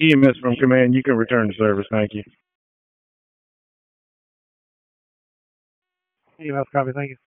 EMS from command, you can return to service. Thank you. EMS copy. Thank you.